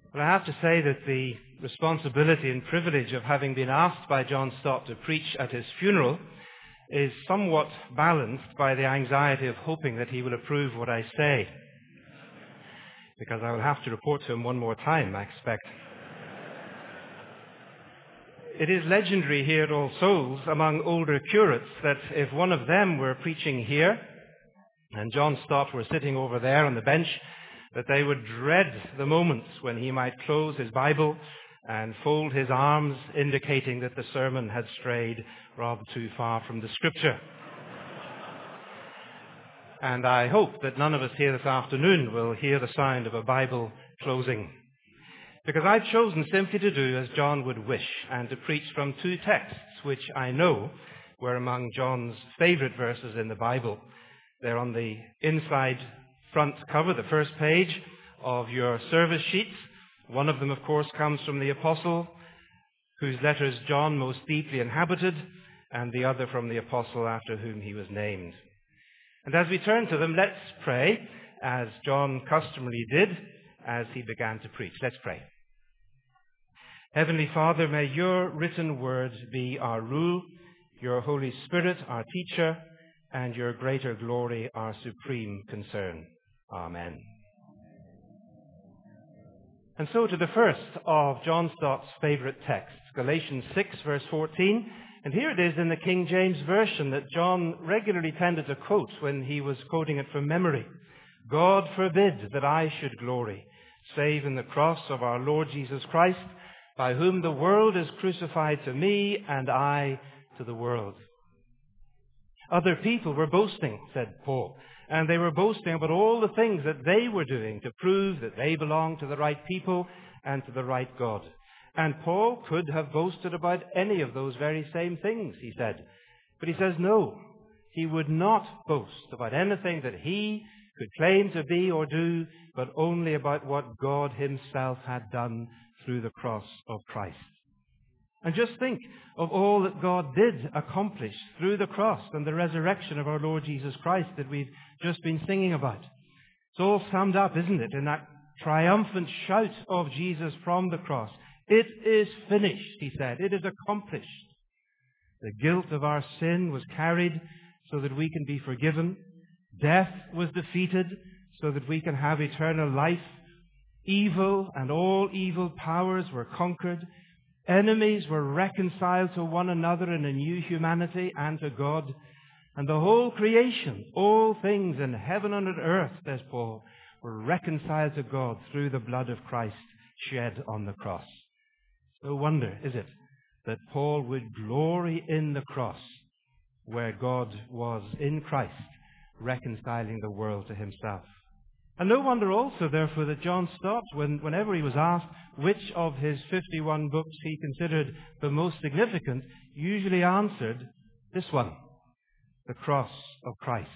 But I have to say that the responsibility and privilege of having been asked by John Stott to preach at his funeral is somewhat balanced by the anxiety of hoping that he will approve what I say. Because I will have to report to him one more time, I expect. It is legendary here at All Souls among older curates that if one of them were preaching here and John Stott were sitting over there on the bench, that they would dread the moments when he might close his Bible and fold his arms, indicating that the sermon had strayed rather too far from the Scripture. And I hope that none of us here this afternoon will hear the sound of a Bible closing. Because I've chosen simply to do as John would wish and to preach from two texts which I know were among John's favorite verses in the Bible. They're on the inside front cover, the first page of your service sheets. One of them, of course, comes from the apostle whose letters John most deeply inhabited, and the other from the apostle after whom he was named. And as we turn to them, let's pray, as John customarily did as he began to preach. Let's pray. Heavenly Father, may your written word be our rule, your Holy Spirit our teacher, and your greater glory our supreme concern. Amen. And so to the first of John Stott's favorite texts, Galatians 6, verse 14. And here it is in the King James Version that John regularly tended to quote when he was quoting it from memory. God forbid that I should glory, save in the cross of our Lord Jesus Christ, by whom the world is crucified to me and I to the world. Other people were boasting, said Paul, and they were boasting about all the things that they were doing to prove that they belonged to the right people and to the right God. And Paul could have boasted about any of those very same things, he said. But he says no, he would not boast about anything that he could claim to be or do, but only about what God himself had done through the cross of Christ. And just think of all that God did accomplish through the cross and the resurrection of our Lord Jesus Christ that we've just been singing about. It's all summed up, isn't it, in that triumphant shout of Jesus from the cross. It is finished, he said. It is accomplished. The guilt of our sin was carried so that we can be forgiven. Death was defeated so that we can have eternal life. Evil and all evil powers were conquered. Enemies were reconciled to one another in a new humanity and to God. And the whole creation, all things in heaven and on earth, says Paul, were reconciled to God through the blood of Christ shed on the cross. No wonder, is it, that Paul would glory in the cross where God was in Christ reconciling the world to himself. And no wonder also, therefore, that John Stott, whenever he was asked which of his 51 books he considered the most significant, usually answered this one, the cross of Christ.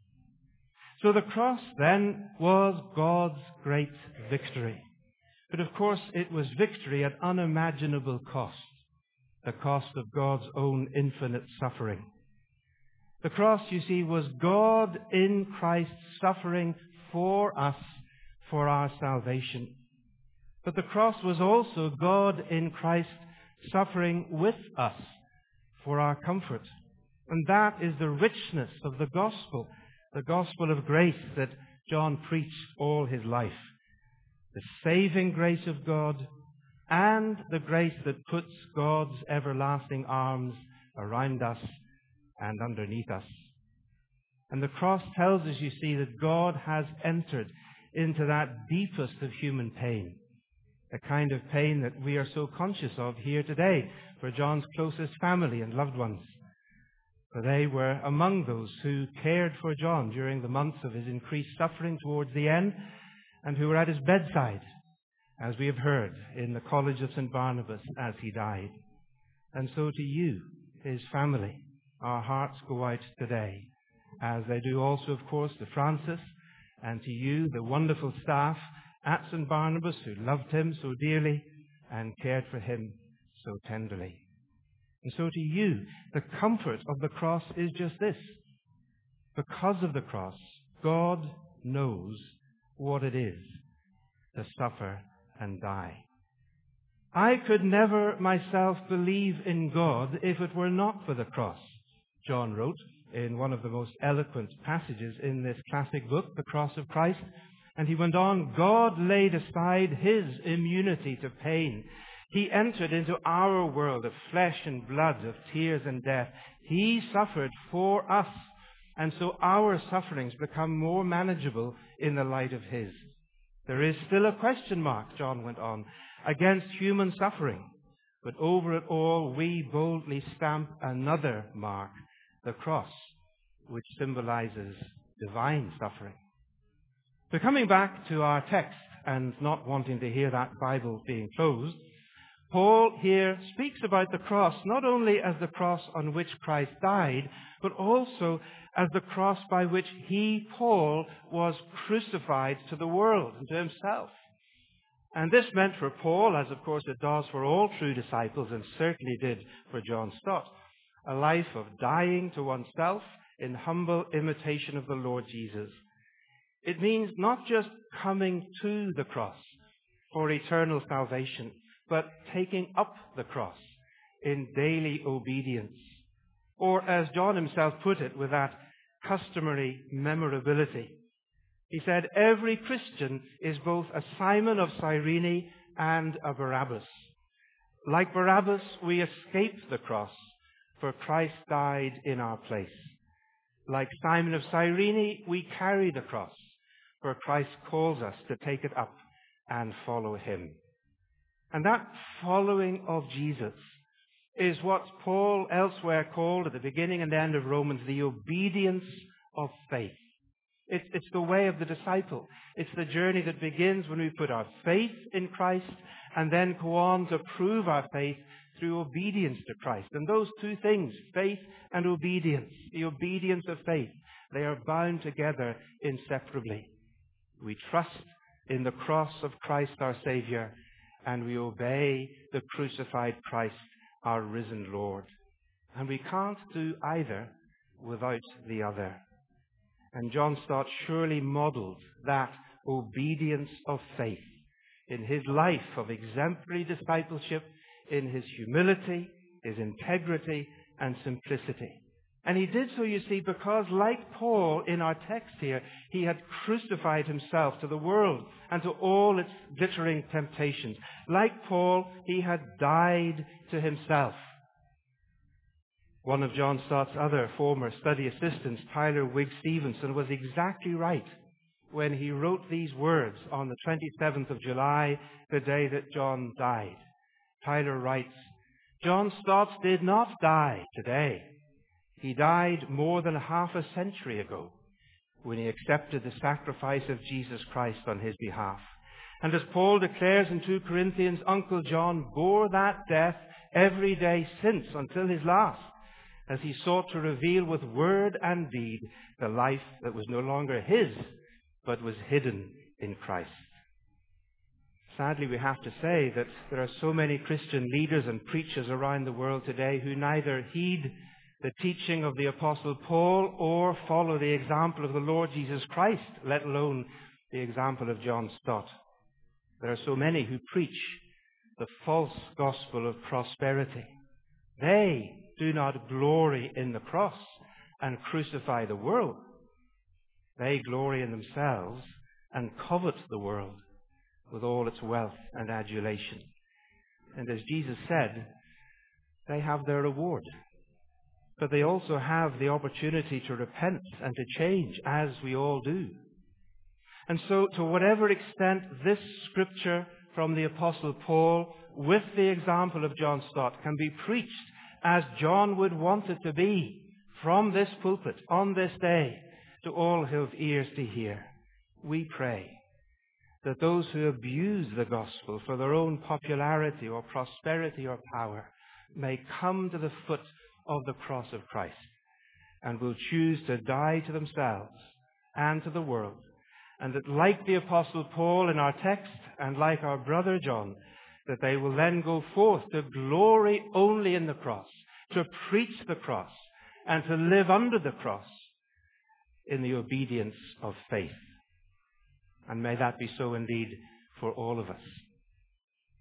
So the cross, then, was God's great victory. But of course, it was victory at unimaginable cost, the cost of God's own infinite suffering. The cross, you see, was God in Christ suffering for us, for our salvation. But the cross was also God in Christ suffering with us for our comfort. And that is the richness of the gospel of grace that John preached all his life. The saving grace of God and the grace that puts God's everlasting arms around us and underneath us. And the cross tells us, you see, that God has entered into that deepest of human pain, the kind of pain that we are so conscious of here today for John's closest family and loved ones. For they were among those who cared for John during the months of his increased suffering towards the end, and who were at his bedside, as we have heard in the College of St. Barnabas as he died. And so to you, his family, our hearts go out today, as they do also, of course, to Francis, and to you, the wonderful staff at St. Barnabas who loved him so dearly and cared for him so tenderly. And so to you, the comfort of the cross is just this. Because of the cross, God knows what it is to suffer and die. I could never myself believe in God if it were not for the cross, John wrote in one of the most eloquent passages in this classic book, The Cross of Christ. And he went on, God laid aside his immunity to pain. He entered into our world of flesh and blood, of tears and death. He suffered for us, and so our sufferings become more manageable in the light of his. There is still a question mark, John went on, against human suffering, but over it all we boldly stamp another mark, the cross, which symbolizes divine suffering. So coming back to our text and not wanting to hear that Bible being closed, Paul here speaks about the cross not only as the cross on which Christ died, but also as the cross by which he, Paul, was crucified to the world and to himself. And this meant for Paul, as of course it does for all true disciples, and certainly did for John Stott, a life of dying to oneself in humble imitation of the Lord Jesus. It means not just coming to the cross for eternal salvation, but taking up the cross in daily obedience. Or as John himself put it with that customary memorability, he said, every Christian is both a Simon of Cyrene and a Barabbas. Like Barabbas, we escaped the cross, for Christ died in our place. Like Simon of Cyrene, we carry the cross, for Christ calls us to take it up and follow him. And that following of Jesus is what Paul elsewhere called at the beginning and end of Romans the obedience of faith. It's the way of the disciple. It's the journey that begins when we put our faith in Christ and then go on to prove our faith through obedience to Christ. And those two things, faith and obedience, the obedience of faith, they are bound together inseparably. We trust in the cross of Christ our Savior, and we obey the crucified Christ, our risen Lord. And we can't do either without the other. And John Stott surely modeled that obedience of faith in his life of exemplary discipleship, in his humility, his integrity, and simplicity. And he did so, you see, because like Paul in our text here, he had crucified himself to the world and to all its glittering temptations. Like Paul, he had died to himself. One of John Stott's other former study assistants, Tyler Wigg Stevenson, was exactly right when he wrote these words on the 27th of July, the day that John died. Tyler writes, John Stott did not die today. He died more than half a century ago when he accepted the sacrifice of Jesus Christ on his behalf. And as Paul declares in 2 Corinthians, Uncle John bore that death every day since until his last, as he sought to reveal with word and deed the life that was no longer his, but was hidden in Christ. Sadly, we have to say that there are so many Christian leaders and preachers around the world today who neither heed the teaching of the Apostle Paul or follow the example of the Lord Jesus Christ, let alone the example of John Stott. There are so many who preach the false gospel of prosperity. They do not glory in the cross and crucify the world. They glory in themselves and covet the world with all its wealth and adulation. And as Jesus said, they have their reward. But they also have the opportunity to repent and to change, as we all do. And so, to whatever extent this scripture from the Apostle Paul, with the example of John Stott, can be preached as John would want it to be, from this pulpit, on this day, to all who have ears to hear, we pray that those who abuse the gospel for their own popularity or prosperity or power may come to the foot of the cross of Christ and will choose to die to themselves and to the world. And that like the Apostle Paul in our text and like our brother John, that they will then go forth to glory only in the cross, to preach the cross, and to live under the cross in the obedience of faith. And may that be so indeed for all of us.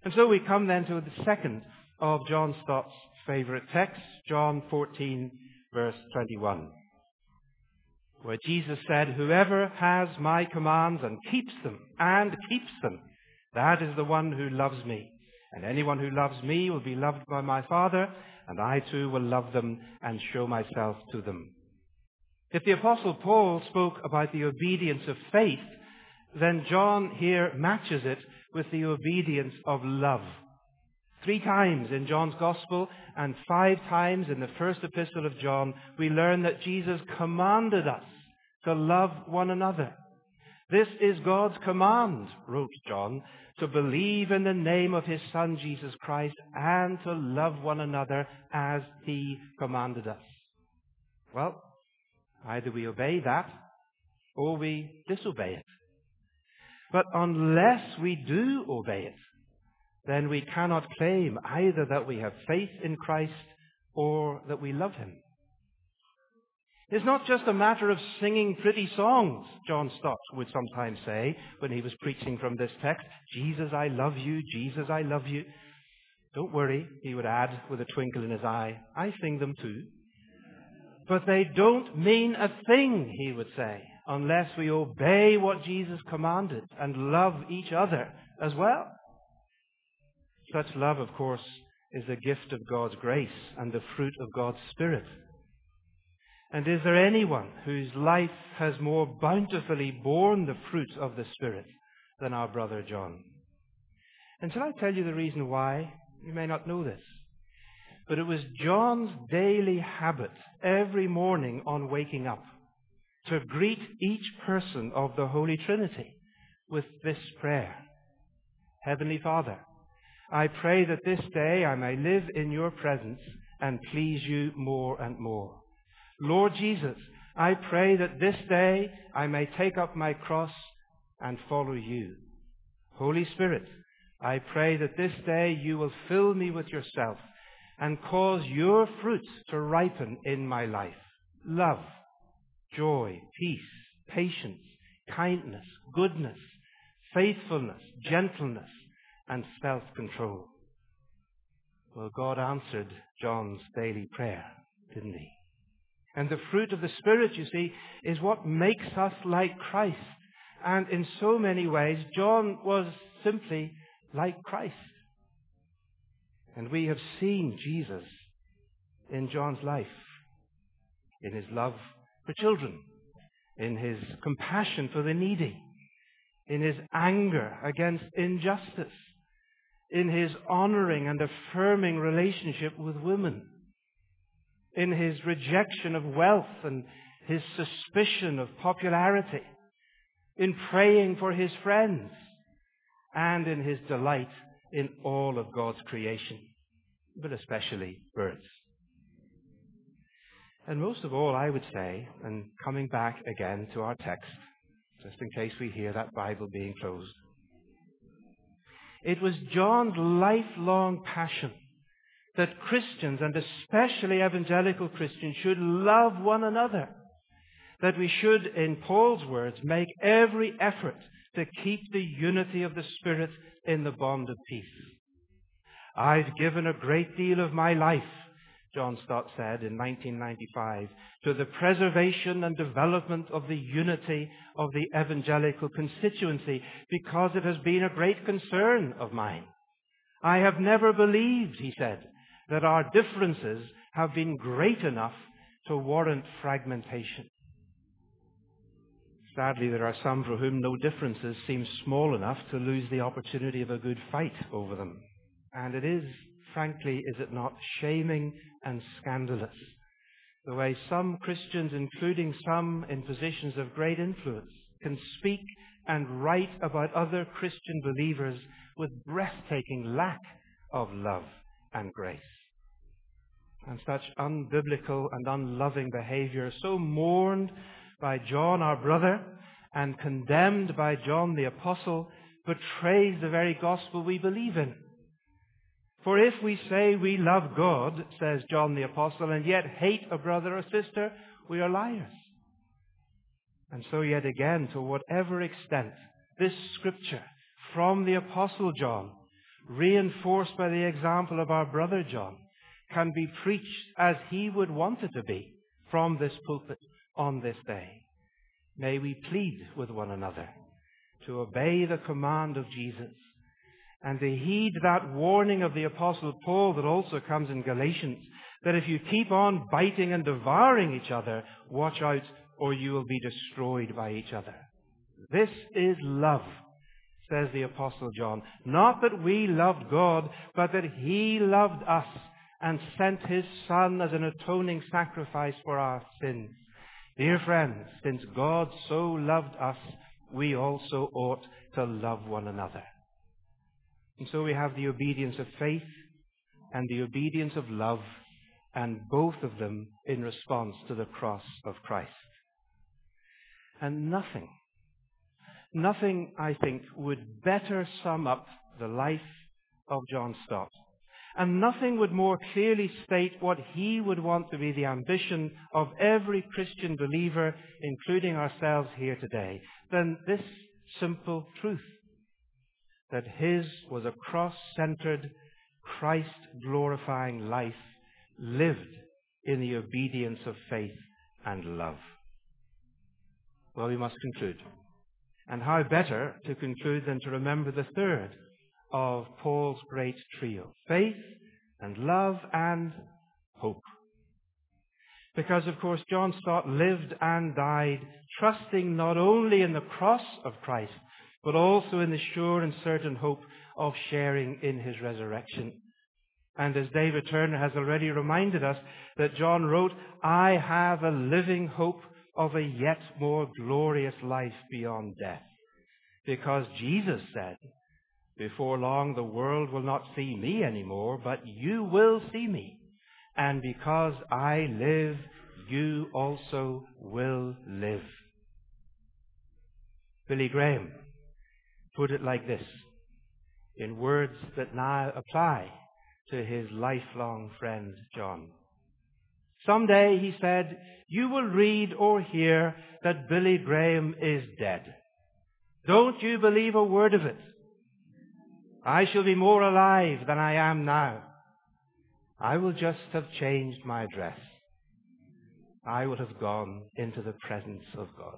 And so we come then to the second of John Stott's favorite texts, John 14, verse 21, where Jesus said, "Whoever has my commands and keeps them, that is the one who loves me. And anyone who loves me will be loved by my Father, and I too will love them and show myself to them." If the Apostle Paul spoke about the obedience of faith, then John here matches it with the obedience of love. 3 times in John's Gospel and 5 times in the first epistle of John, we learn that Jesus commanded us to love one another. "This is God's command," wrote John, "to believe in the name of his Son Jesus Christ and to love one another as he commanded us." Well, either we obey that or we disobey it. But unless we do obey it, then we cannot claim either that we have faith in Christ or that we love him. It's not just a matter of singing pretty songs, John Stott would sometimes say when he was preaching from this text. "Jesus, I love you. Jesus, I love you." Don't worry, he would add with a twinkle in his eye, "I sing them too." But they don't mean a thing, he would say, unless we obey what Jesus commanded and love each other as well. Such love, of course, is a gift of God's grace and the fruit of God's Spirit. And is there anyone whose life has more bountifully borne the fruit of the Spirit than our brother John? And shall I tell you the reason why? You may not know this. But it was John's daily habit every morning on waking up to greet each person of the Holy Trinity with this prayer: "Heavenly Father, I pray that this day I may live in your presence and please you more and more. Lord Jesus, I pray that this day I may take up my cross and follow you. Holy Spirit, I pray that this day you will fill me with yourself and cause your fruit to ripen in my life: love, joy, peace, patience, kindness, goodness, faithfulness, gentleness, and self-control." Well, God answered John's daily prayer, didn't he? And the fruit of the Spirit, you see, is what makes us like Christ. And in so many ways, John was simply like Christ. And we have seen Jesus in John's life, in his love for children, in his compassion for the needy, in his anger against injustice, in his honoring and affirming relationship with women, in his rejection of wealth and his suspicion of popularity, in praying for his friends, and in his delight in all of God's creation, but especially birds. And most of all, I would say, and coming back again to our text, just in case we hear that Bible being closed, it was John's lifelong passion that Christians, and especially evangelical Christians, should love one another. That we should, in Paul's words, make every effort to keep the unity of the Spirit in the bond of peace. "I've given a great deal of my life," John Stott said in 1995, "to the preservation and development of the unity of the evangelical constituency because it has been a great concern of mine. I have never believed," he said, "that our differences have been great enough to warrant fragmentation." Sadly, there are some for whom no differences seem small enough to lose the opportunity of a good fight over them. And it is, frankly, is it not, shaming and scandalous, the way some Christians, including some in positions of great influence, can speak and write about other Christian believers with breathtaking lack of love and grace. And such unbiblical and unloving behavior, so mourned by John our brother and condemned by John the Apostle, betrays the very gospel we believe in. For if we say we love God, says John the Apostle, and yet hate a brother or sister, we are liars. And so yet again, to whatever extent this scripture from the Apostle John reinforced by the example of our brother John, can be preached as he would want it to be from this pulpit on this day. May we plead with one another to obey the command of Jesus and to heed that warning of the Apostle Paul that also comes in Galatians, that if you keep on biting and devouring each other, watch out or you will be destroyed by each other. This is love, says the Apostle John. Not that we loved God, but that He loved us and sent His Son as an atoning sacrifice for our sins. Dear friends, since God so loved us, we also ought to love one another. And so we have the obedience of faith and the obedience of love, and both of them in response to the cross of Christ. And nothing, I think, would better sum up the life of John Stott. And nothing would more clearly state what he would want to be the ambition of every Christian believer, including ourselves here today, than this simple truth, that his was a cross-centered, Christ-glorifying life lived in the obedience of faith and love. Well, we must conclude. And how better to conclude than to remember the third of Paul's great trio: faith and love and hope. Because, of course, John Stott lived and died trusting not only in the cross of Christ, but also in the sure and certain hope of sharing in His resurrection. And as David Turner has already reminded us, that John wrote, "I have a living hope of a yet more glorious life beyond death." Because Jesus said, "Before long the world will not see me anymore, but you will see me. And because I live, you also will live." Billy Graham put it like this, in words that now apply to his lifelong friend John. "Someday," he said, "you will read or hear that Billy Graham is dead. Don't you believe a word of it. I shall be more alive than I am now. I will just have changed my dress. I will have gone into the presence of God."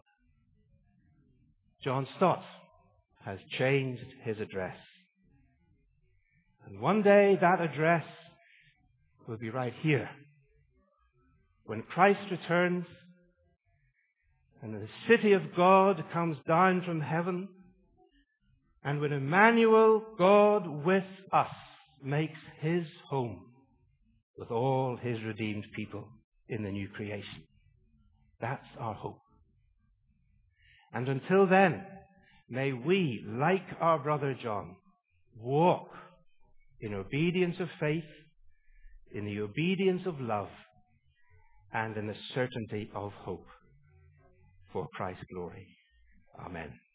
John Stott has changed his address. And one day that address will be right here. When Christ returns and the city of God comes down from heaven, and when Emmanuel, God with us, makes His home with all His redeemed people in the new creation. That's our hope. And until then, may we, like our brother John, walk in obedience of faith, in the obedience of love, and in the certainty of hope for Christ's glory. Amen.